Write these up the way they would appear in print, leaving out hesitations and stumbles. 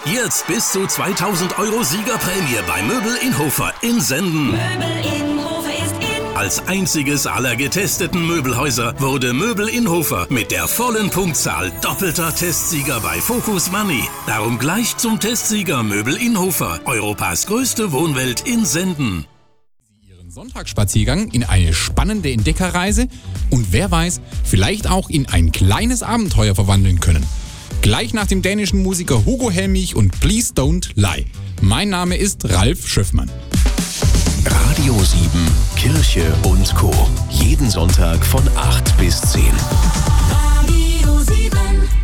Jetzt bis zu 2000 Euro Siegerprämie bei Möbel in Hofer in Senden. Möbel in Hofer ist in. Als einziges aller getesteten Möbelhäuser wurde Möbel in Hofer mit der vollen Punktzahl doppelter Testsieger bei Focus Money. Darum gleich zum Testsieger Möbel in Hofer, Europas größte Wohnwelt in Senden. Ihren Sonntagsspaziergang in eine spannende Entdeckerreise und wer weiß, vielleicht auch in ein kleines Abenteuer verwandeln können. Gleich nach dem dänischen Musiker Hugo Helmich und Please Don't Lie. Mein Name ist Ralf Schöffmann. Radio 7, Kirche und Co. Jeden Sonntag von 8 bis 10. Radio 7.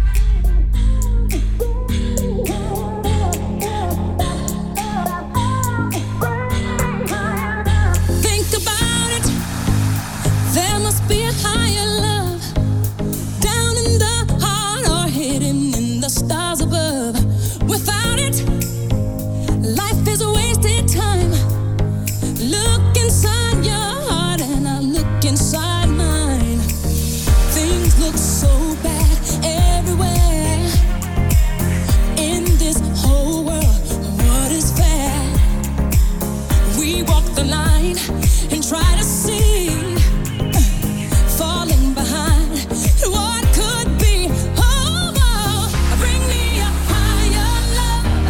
Think about it. There must be a higher love down in the heart or hidden in the stars above. Without it, life is a wasted time. Look inside your heart and I look inside mine. Things look so bad everywhere. In this whole world, what is fair? We walk the line and try to see, falling behind what could be. Oh, oh, bring me a higher love.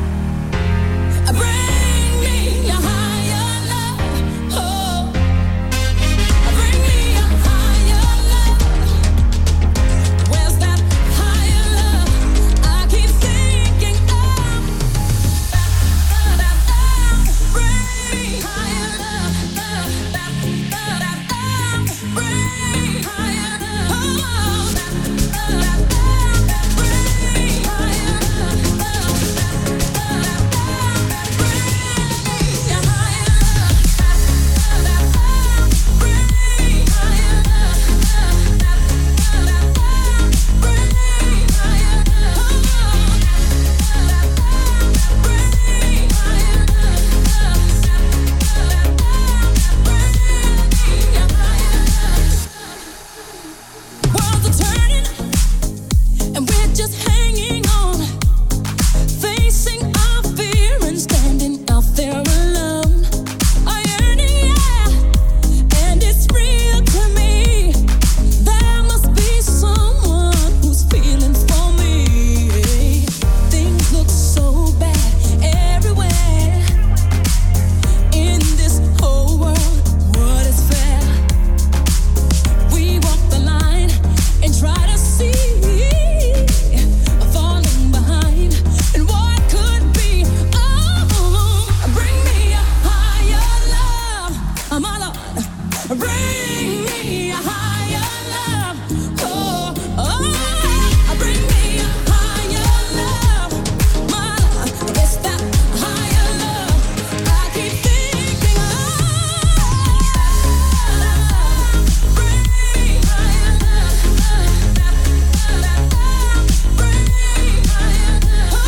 Bring me a higher love. Oh, bring me a higher love. Where's that higher love? I keep thinking of. Bring me higher love. Bring me higher love. Worlds are turning, and we're just hanging on, facing our fear and standing out there alone. A yearning, yeah, and it's real to me. There must be someone who's feeling for me. Things look so bad everywhere. In this whole world, what is fair? We walk the line and try to see, falling behind and what could be. Oh, bring me a higher love, my Lord. Bring me a higher love. Oh, oh, bring me a higher love, my Lord. It's that higher love I keep thinking of. Bring me higher love. Bring me higher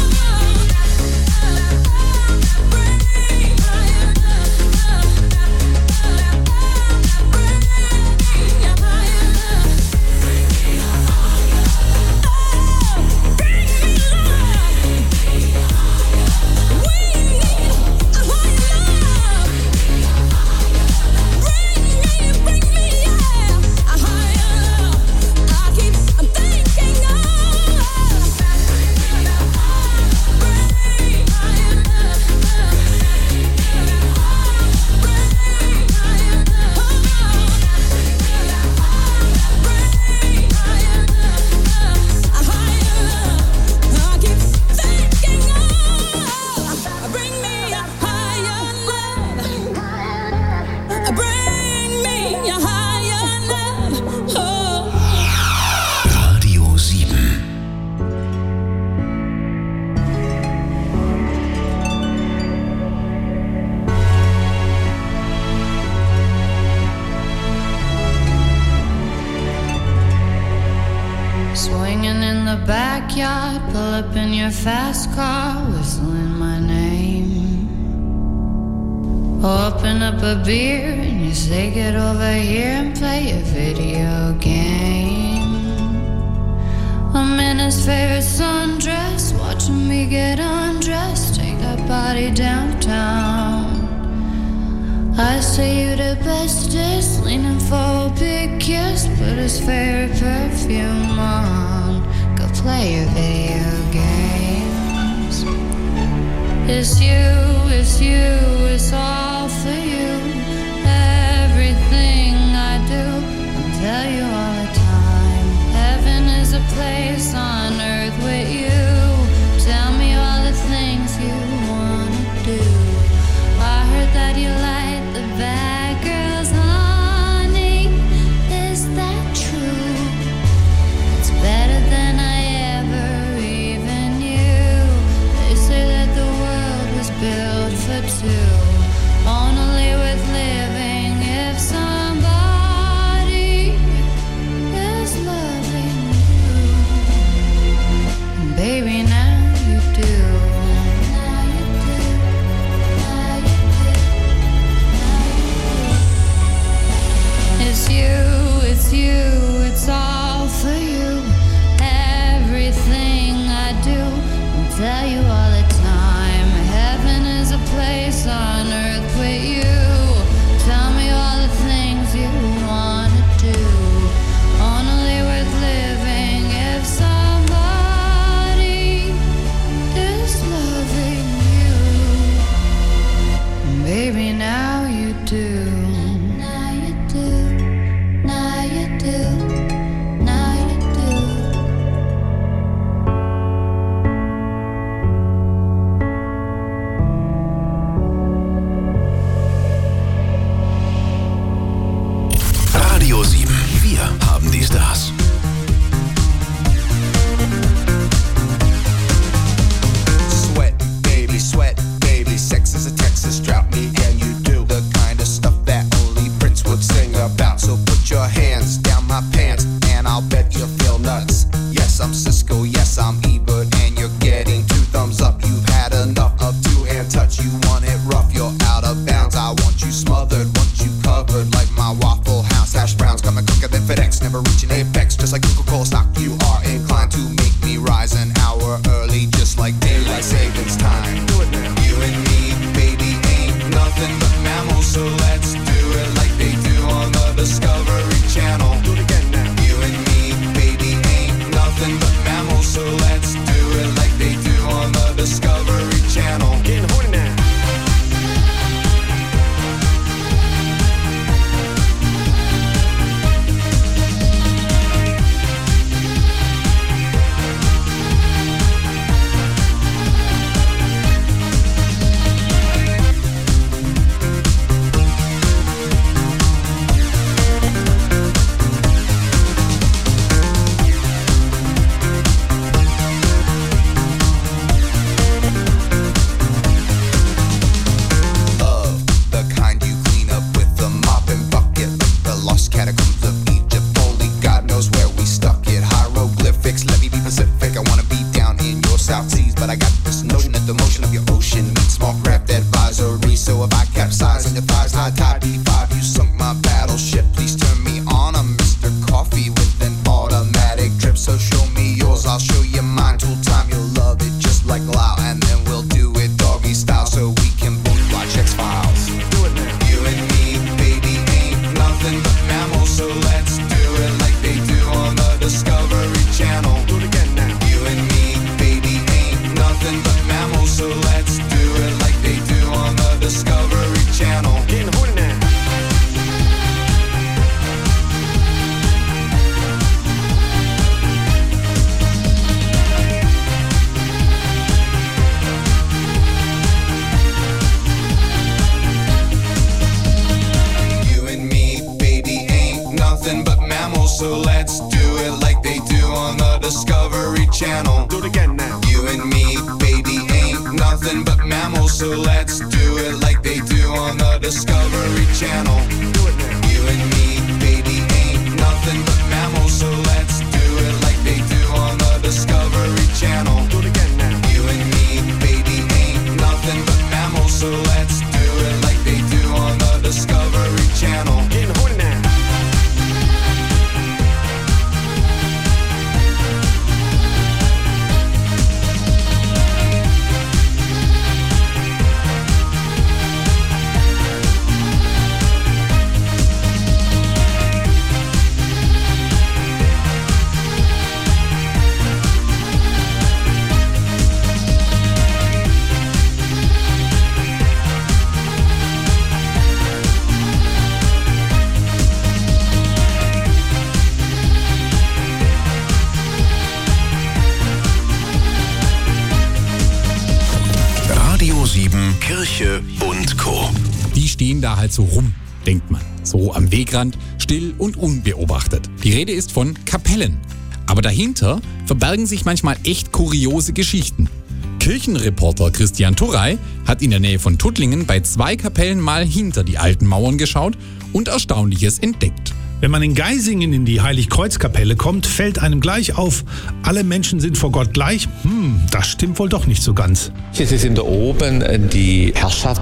Swinging in the backyard, pull up in your fast car, whistling my name. Open up a beer and you say get over here and play a video game. I'm in his favorite sundress, watching me get on undress, take that body downtown. I say you the bestest, leaning for a big kiss, put his favorite perfume on, go play your video games. It's you, it's all for you. Everything I do, I'll tell you all the time. Heaven is a place on earth with you. Tell me all the things you wanna do. I heard that you like the bad girls, honey. Is that true? It's better than I ever even knew. They say that the world was built for two. Only with living if somebody is loving you. And baby, now you do. Now you do. Now you do. Now you do. It's you, it's all for you. Everything I do, I'll tell you all the time. Heaven is a place on earth with you. Tell me all the things you wanna do. Only worth living if somebody is loving you. Baby, now you do. Now you do. Now you do. Now you do. Radio 7. Wir haben die Stars. Sweat, baby, sex is a Texas drought. Me and you do the kind of stuff that only Prince would sing about. So put your hands down my pants, and I'll bet you'll feel nuts. Yes, I'm Cisco, yes, I'm Ebert, and you're getting 2 thumbs up. You've had enough of 2-hand touch. You want it rough, you're out of bounds. I want you smothered, want you covered like my Waffle House hash browns. Coming quicker than FedEx, never reaching apex. Just like Coca-Cola stock, you are inclined to make me rise an hour early, just like daylight savings time. Do it now. You and me, baby, ain't nothing but mammals, so let's do it like they do on the Discovery Channel. Do it again now. You and me, baby, ain't nothing but mammals, so let's do it like they do on the Discovery Channel. Getting horny now. The kind you clean up with a mop and bucket, like the lost catacombs of Egypt. Only God knows where we stuck it. Hieroglyphics, let me be Pacific. I wanna be down in your South Seas, but I got this notion that the motion of your ocean meets small craft advisory. So if I capsize on your thighs, high tide D5, you sunk my battleship. Please turn me on. I'm Mr. Coffee with an automatic drip. So show me yours, I'll show you mine. Tool time, you'll love it just like Lao, and then we'll do it doggy style so we can both watch X-Files. Do it now. You and me, baby, ain't nothing but mammals, so let's do it like they do on the Discovery Channel. Do it again now. You and me, baby, ain't nothing but mammals, so let's do it like they do on the Discovery Channel. Getting horny now. You and me, baby, ain't nothing but mammals, so let's do it like they do on the Discovery Channel. Do it again now. You and me, baby, ain't nothing but mammals, so let's do it like they do on the Discovery Channel. Do it now. You and me, baby, ain't nothing but mammals, so let's do it like they do on the Discovery Channel. Do it again now. You and me, baby, ain't nothing but mammals, so let's do it like they do on the Discovery Channel. Getting horny now. 7 Kirche und Co. Die stehen da halt so rum, denkt man. So am Wegrand, still und unbeobachtet. Die Rede ist von Kapellen. Aber dahinter verbergen sich manchmal echt kuriose Geschichten. Kirchenreporter Christian Turrey hat in der Nähe von Tuttlingen bei 2 Kapellen mal hinter die alten Mauern geschaut und Erstaunliches entdeckt. Wenn man in Geisingen in die Heiligkreuzkapelle kommt, fällt einem gleich auf, alle Menschen sind vor Gott gleich. Das stimmt wohl doch nicht so ganz. Es sind da oben die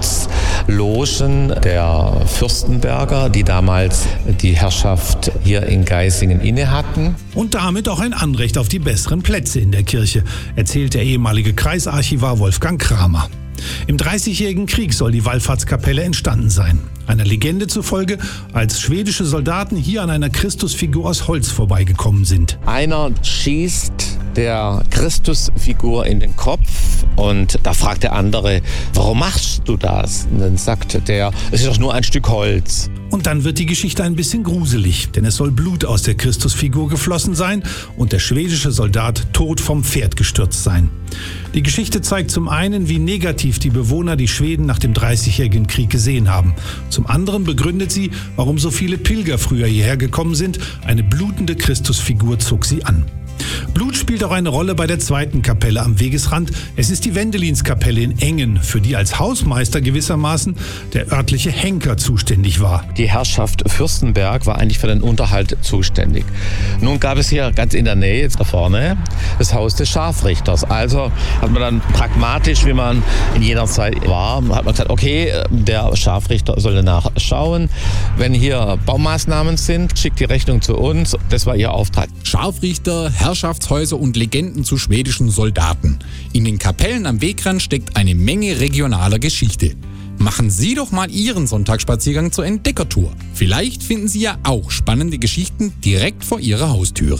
Herrschaftslogen der Fürstenberger, die damals die Herrschaft hier in Geisingen inne hatten. Und damit auch ein Anrecht auf die besseren Plätze in der Kirche, erzählt der ehemalige Kreisarchivar Wolfgang Kramer. Im Dreißigjährigen Krieg soll die Wallfahrtskapelle entstanden sein. Einer Legende zufolge, als schwedische Soldaten hier an einer Christusfigur aus Holz vorbeigekommen sind. Einer schießt der Christusfigur in den Kopf und da fragt der andere, warum machst du das? Und dann sagt der, es ist doch nur ein Stück Holz. Und dann wird die Geschichte ein bisschen gruselig, denn es soll Blut aus der Christusfigur geflossen sein und der schwedische Soldat tot vom Pferd gestürzt sein. Die Geschichte zeigt zum einen, wie negativ die Bewohner die Schweden nach dem Dreißigjährigen Krieg gesehen haben. Zum anderen begründet sie, warum so viele Pilger früher hierher gekommen sind. Eine blutende Christusfigur zog sie an. Blut spielt auch eine Rolle bei der zweiten Kapelle am Wegesrand. Es ist die Wendelinskapelle in Engen, für die als Hausmeister gewissermaßen der örtliche Henker zuständig war. Die Herrschaft Fürstenberg war eigentlich für den Unterhalt zuständig. Nun gab es hier ganz in der Nähe, jetzt da vorne, das Haus des Scharfrichters. Also hat man dann pragmatisch, wie man in jener Zeit war, hat man gesagt, okay, der Scharfrichter soll nachschauen. Wenn hier Baumaßnahmen sind, schickt die Rechnung zu uns. Das war ihr Auftrag. Scharfrichter, Herrschaftshäuser und Legenden zu schwedischen Soldaten. In den Kapellen am Wegrand steckt eine Menge regionaler Geschichte. Machen Sie doch mal Ihren Sonntagsspaziergang zur Entdeckertour. Vielleicht finden Sie ja auch spannende Geschichten direkt vor Ihrer Haustüre.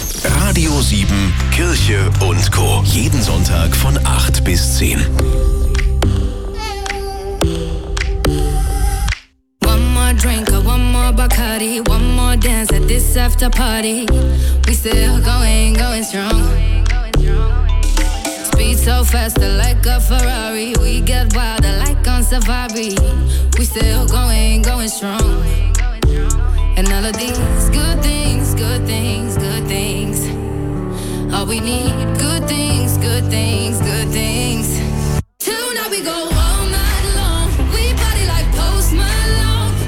Radio 7 Kirche und Co. Jeden Sonntag von 8 bis 10. Drink, one more Bacardi, one more dance at this after party. We still going strong. Speed so faster like a Ferrari. We get wilder like on safari. We still going strong. And all of these good things, good things, good things. All we need, good things, good things, good things. Tonight we go all night long. We party like Post Malone.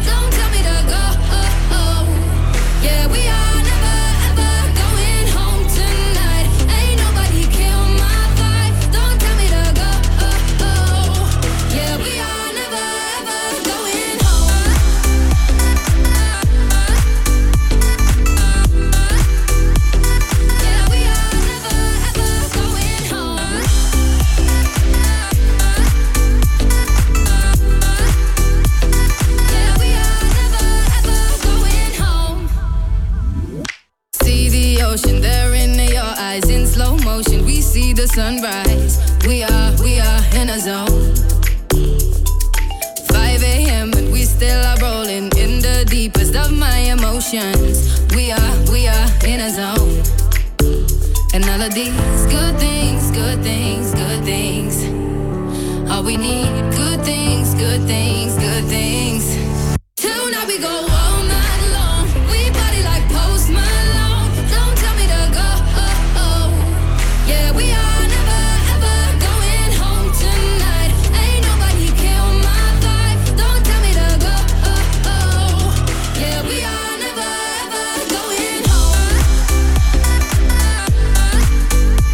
Yeah, we are never ever going home tonight. Ain't nobody kill my vibe. Don't tell me to go. Yeah, we are never ever going home. Yeah, we are never ever going home. Yeah, we are never ever going home. See the ocean there in your eyes in slow motion. We see the sunrise. We are in a zone. 5 a.m. but we still are rolling in the deepest of my emotions. We are in a zone. And all of these good things, good things, good things. All we need, good things, good things, good things. Tonight we go all night long. We party like Post Malone. Don't tell me to go. Yeah, we are never ever going home tonight. Ain't nobody kill my vibe. Don't tell me to go. Yeah, we are never ever going home.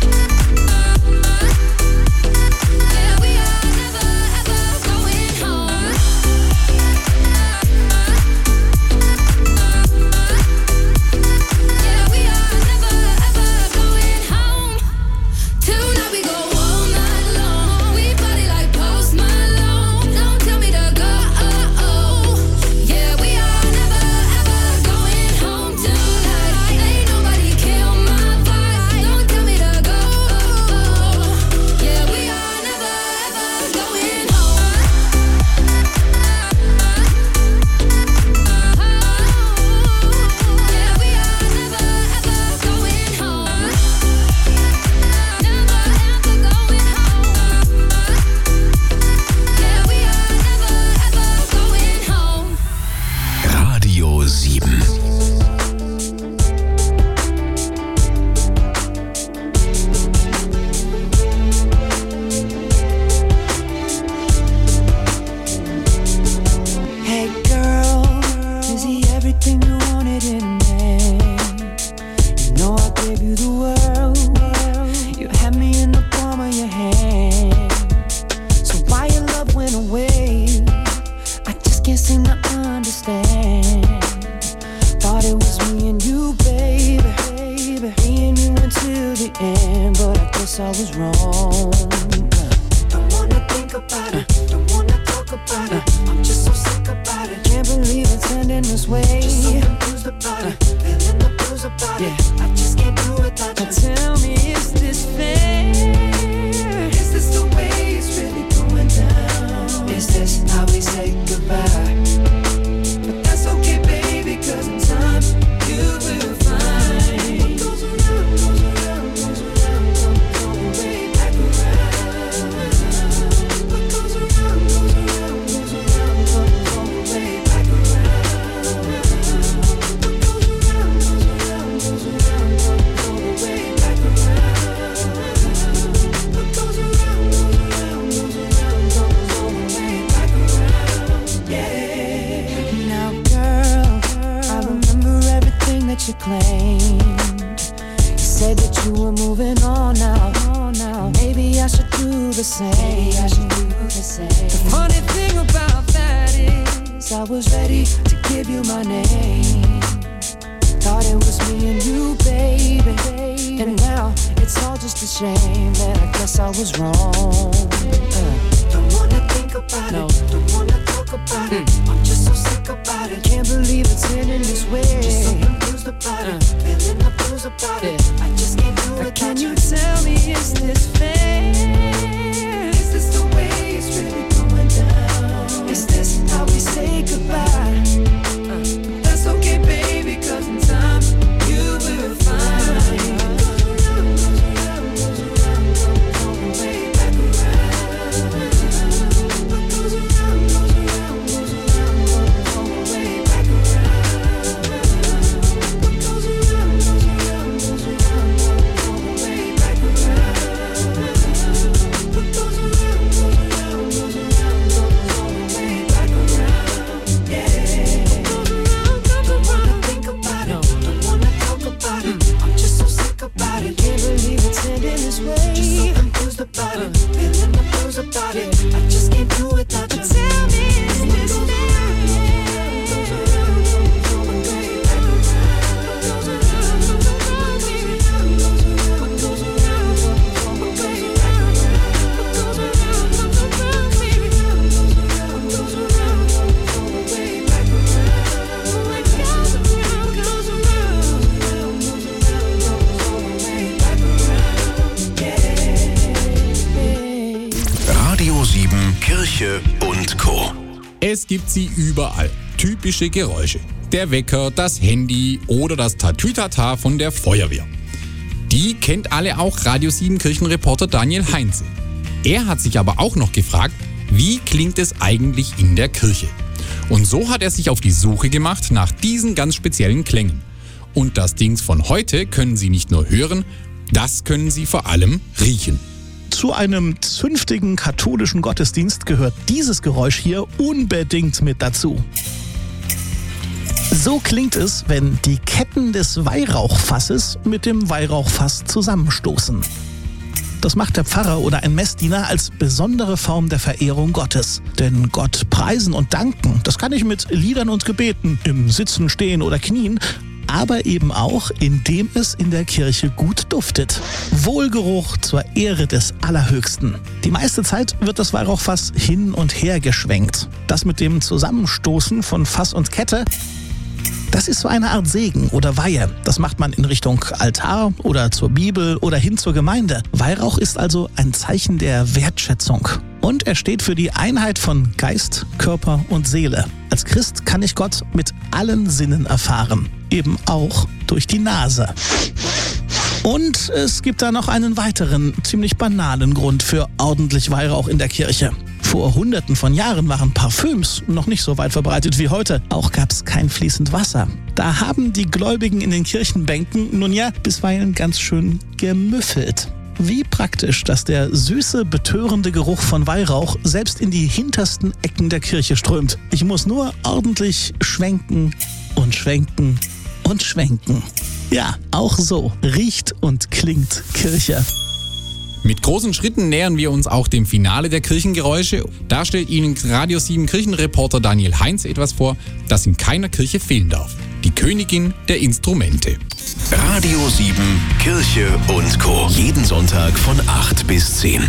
claimed. You said that you were moving on now. Maybe I should do the same. The funny thing about that is I was ready to give you my name. Thought it was me and you, baby. And now it's all just a shame that I guess I was wrong. Don't wanna think about it, don't wanna talk about it. I'm just so sick about it. Can't believe it's ending this way. Just so confused about it, feeling the blues about it. I just can't do it. Can you tell me, is this fair? Is this the way it's really going down? Is this how we say goodbye? That's okay, baby, 'cause in time you will find. Kirche und Co. Es gibt sie überall. Typische Geräusche. Der Wecker, das Handy oder das Tatütata von der Feuerwehr. Die kennt alle auch Radio 7 Kirchenreporter Daniel Heinze. Er hat sich aber auch noch gefragt, wie klingt es eigentlich in der Kirche? Und so hat er sich auf die Suche gemacht nach diesen ganz speziellen Klängen. Und das Dings von heute können Sie nicht nur hören, das können Sie vor allem riechen. Zu einem zünftigen katholischen Gottesdienst gehört dieses Geräusch hier unbedingt mit dazu. So klingt es, wenn die Ketten des Weihrauchfasses mit dem Weihrauchfass zusammenstoßen. Das macht der Pfarrer oder ein Messdiener als besondere Form der Verehrung Gottes. Denn Gott preisen und danken, das kann ich mit Liedern und Gebeten, im Sitzen, Stehen oder Knien, aber eben auch, indem es in der Kirche gut duftet. Wohlgeruch zur Ehre des Allerhöchsten. Die meiste Zeit wird das Weihrauchfass hin und her geschwenkt. Das mit dem Zusammenstoßen von Fass und Kette, das ist so eine Art Segen oder Weihe. Das macht man in Richtung Altar oder zur Bibel oder hin zur Gemeinde. Weihrauch ist also ein Zeichen der Wertschätzung. Und er steht für die Einheit von Geist, Körper und Seele. Als Christ kann ich Gott mit allen Sinnen erfahren. Eben auch durch die Nase. Und es gibt da noch einen weiteren, ziemlich banalen Grund für ordentlich Weihrauch in der Kirche. Vor Hunderten von Jahren waren Parfüms noch nicht so weit verbreitet wie heute. Auch gab es kein fließend Wasser. Da haben die Gläubigen in den Kirchenbänken nun ja bisweilen ganz schön gemüffelt. Wie praktisch, dass der süße, betörende Geruch von Weihrauch selbst in die hintersten Ecken der Kirche strömt. Ich muss nur ordentlich schwenken und schwenken und schwenken. Ja, auch so riecht und klingt Kirche. Mit großen Schritten nähern wir uns auch dem Finale der Kirchengeräusche. Da stellt Ihnen Radio 7 Kirchenreporter Daniel Heinze etwas vor, das in keiner Kirche fehlen darf. Die Königin der Instrumente. Radio 7 Kirche und Co. Jeden Sonntag von 8 bis 10.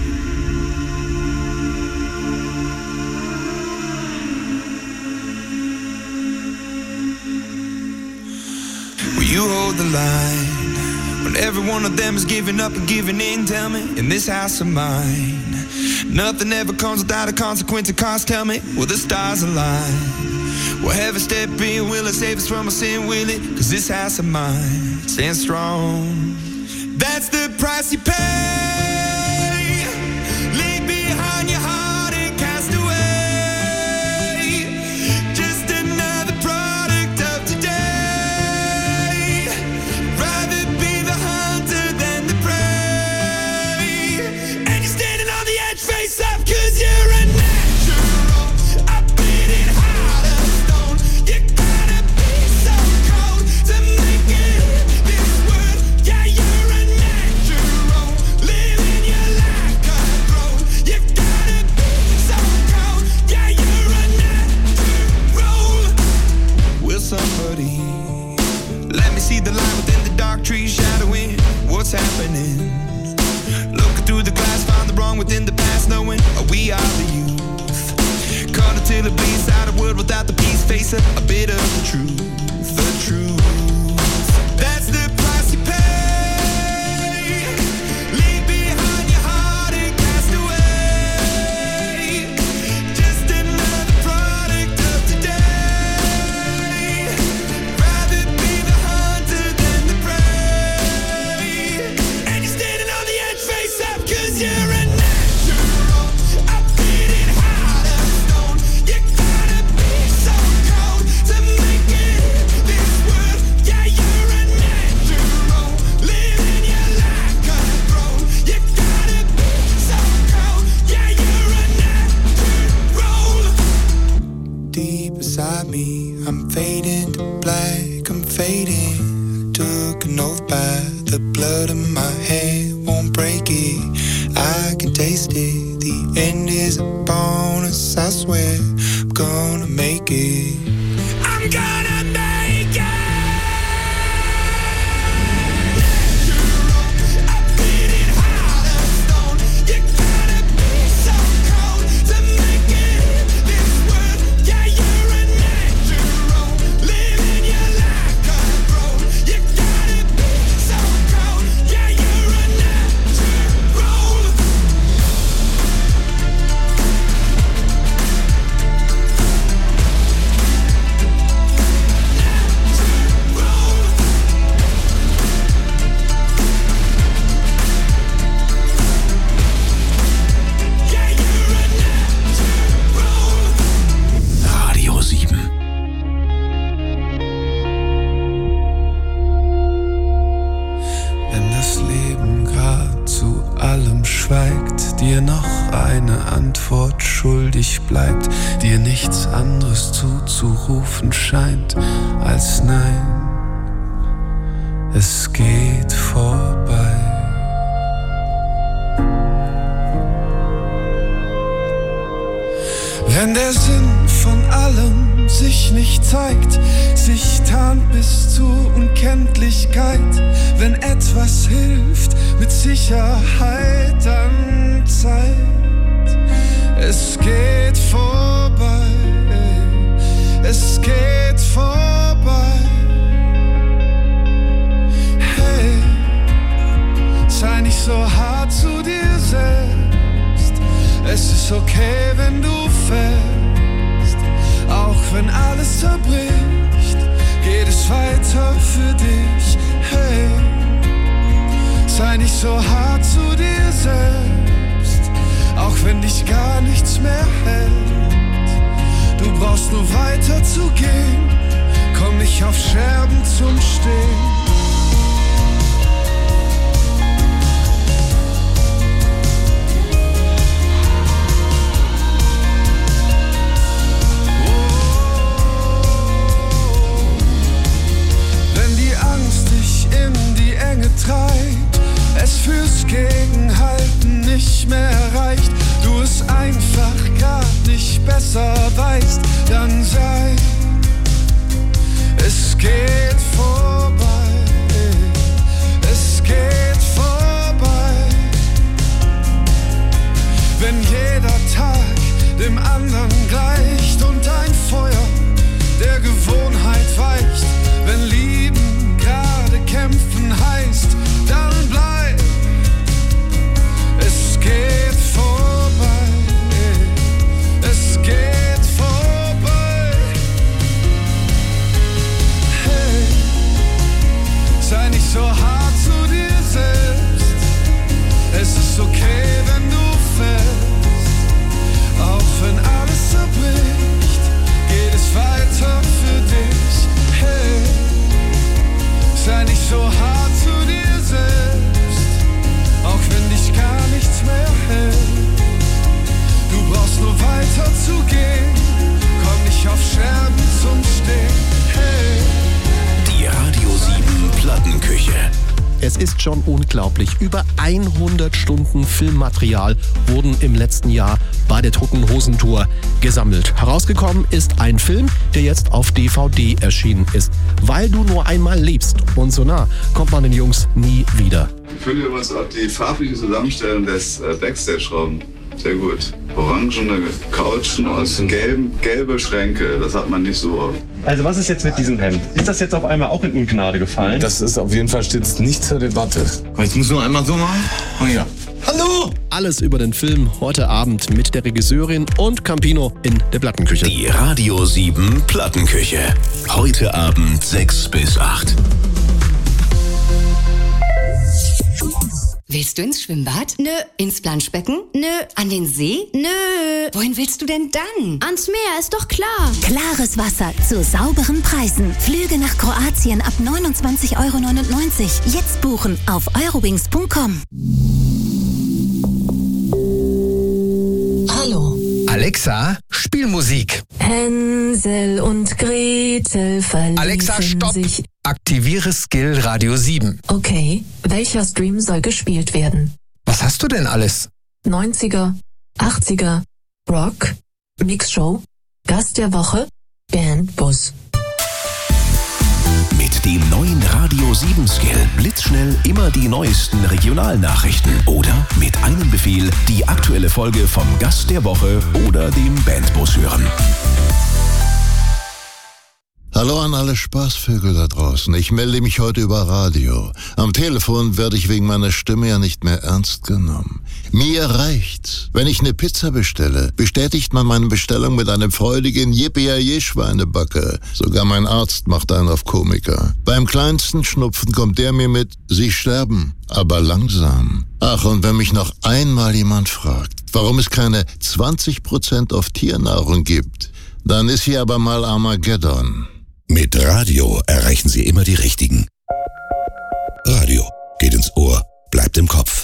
Will you hold the line when every one of them is giving up and giving in? Tell me, in this house of mine, nothing ever comes without a consequence of cost. Tell me, will the stars align? Will heaven step in? Will it save us from our sin? Will it? 'Cause this house of mine stands strong. That's the price you pay. Leave behind your heart and cast away. Just another product of today. Rather be the hunter than the prey. And you're standing on the edge, face up, 'cause you're a natural. I beat it hard as stone. You gotta be so cold to make it. us knowing we are the youth. Caught until it bleeds out a world without the peace, face a bit of the truth, the truth. That's the price you pay. Leave behind your heart and cast away. Just another product of today. Rather be the hunter than the prey. And you're standing on the edge, face up, 'cause you're a natural. I'm beating hard as stone. You gotta be so cold to make it in this world. Yeah, you're a natural. Living your life control. You gotta be so cold. Yeah, you're a natural. Deep inside me, I'm fading to black. I'm fading. Took an oath by the blood in my head. Won't break it. I can taste it. The end is upon us. I swear I'm gonna make it. I'm gonna make it. Natural. I'm beating hard as stone. You gotta be so cold to make it in this world. Yeah, you're a natural. Living your life control. You gotta be so cold. Yeah, you're a natural. Yeah, you're a natural. Radio 7. Wenn das Leben grad zu allem schweigt, dir noch eine Antwort schuldig bleibt, dir nichts anderes zuzurufen scheint als Nein, es geht vorbei. Wenn der Sinn von allem sich nicht zeigt, sich tarnt bis zur Unkenntlichkeit, wenn etwas hilft, mit Sicherheit dann Zeit. Es geht vorbei, es geht vorbei. Hey, sei nicht so hart zu dir selbst. Es ist okay, wenn du fällst, auch wenn alles zerbricht, geht es weiter für dich. Hey, sei nicht so hart zu dir selbst, auch wenn dich gar nichts mehr hält. Du brauchst nur weiter zu gehen, komm nicht auf Scherben zum Stehen. Treibt, es fürs Gegenhalten nicht mehr reicht, du es einfach grad nicht besser weißt, dann sei, es geht vorbei, es geht vorbei. Wenn jeder Tag dem anderen gleicht und ein Feuer der Gewohnheit weicht, wenn Lieben gerade kämpfen heißt, dann bleib, es geht vorbei, es geht vorbei. Hey, sei nicht so hart zu dir selbst, es ist okay, wenn du fällst, auch wenn alles zerbricht, geht es weiter für dich. Hey, sei nicht so hart zu dir selbst, auch wenn dich gar nichts mehr hält. Du brauchst nur weiter zu gehen, komm nicht auf Scherben zum Stehen. Hey. Die Radio 7 Plattenküche. Es ist schon unglaublich. Über 100 Stunden Filmmaterial wurden im letzten Jahr bei der Toten Hosen Tour gesammelt. Herausgekommen ist ein Film, der jetzt auf DVD erschienen ist. Weil du nur einmal lebst. Und so nah kommt man den Jungs nie wieder. Ich finde übrigens auch die farbliche Zusammenstellung des Backstage-Raums Sehr gut. Orangene Couchen aus gelbe Schränke, das hat man nicht so oft. Also was ist jetzt mit diesem Hemd? Ist das jetzt auf einmal auch in Ungnade gefallen? Das ist auf jeden Fall stets nicht zur Debatte. Ich muss nur einmal so machen. Oh ja. Hallo! Alles über den Film heute Abend mit der Regisseurin und Campino in der Plattenküche. Die Radio 7 Plattenküche. Heute Abend 6 bis 8. Willst du ins Schwimmbad? Nö. Ins Planschbecken? Nö. An den See? Nö. Wohin willst du denn dann? Ans Meer, ist doch klar. Klares Wasser zu sauberen Preisen. Flüge nach Kroatien ab 29,99 €. Jetzt buchen auf eurowings.com. Hallo. Alexa, spiel Musik. Hänsel und Gretel verließen Alexa, stopp. sich. Aktiviere Skill Radio 7. Okay, welcher Stream soll gespielt werden? Was hast du denn alles? 90er, 80er, Rock, Mixshow, Gast der Woche, Bandbus. Mit dem neuen Radio 7 Skill blitzschnell immer die neuesten Regionalnachrichten oder mit einem Befehl die aktuelle Folge vom Gast der Woche oder dem Bandbus hören. Hallo an alle Spaßvögel da draußen. Ich melde mich heute über Radio. Am Telefon werde ich wegen meiner Stimme ja nicht mehr ernst genommen. Mir reicht's. Wenn ich eine Pizza bestelle, bestätigt man meine Bestellung mit einem freudigen Yippie-Schweinebacke. Sogar mein Arzt macht einen auf Komiker. Beim kleinsten Schnupfen kommt der mir mit, Sie sterben, aber langsam. Ach, und wenn mich noch einmal jemand fragt, warum es keine 20% auf Tiernahrung gibt, dann ist hier aber mal Armageddon. Mit Radio erreichen Sie immer die Richtigen. Radio geht ins Ohr, bleibt im Kopf.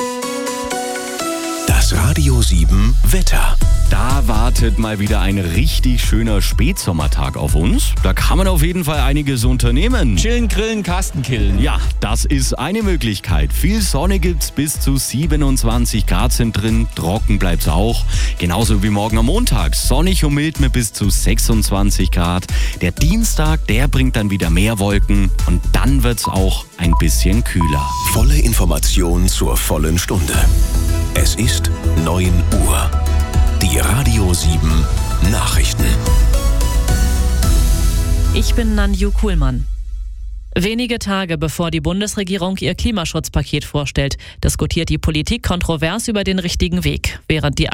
Das Radio 7 Wetter. Da wartet mal wieder ein richtig schöner Spätsommertag auf uns. Da kann man auf jeden Fall einiges unternehmen. Chillen, grillen, Kasten killen. Ja, das ist eine Möglichkeit. Viel Sonne gibt's, bis zu 27 Grad sind drin. Trocken bleibt's auch. Genauso wie morgen am Montag. Sonnig und mild mit bis zu 26 Grad. Der Dienstag, der bringt dann wieder mehr Wolken. Und dann wird's auch ein bisschen kühler. Volle Information zur vollen Stunde. Es ist 9 Uhr. Die Radio 7 Nachrichten. Ich bin Nanju Kuhlmann. Wenige Tage bevor die Bundesregierung ihr Klimaschutzpaket vorstellt, diskutiert die Politik kontrovers über den richtigen Weg. Während die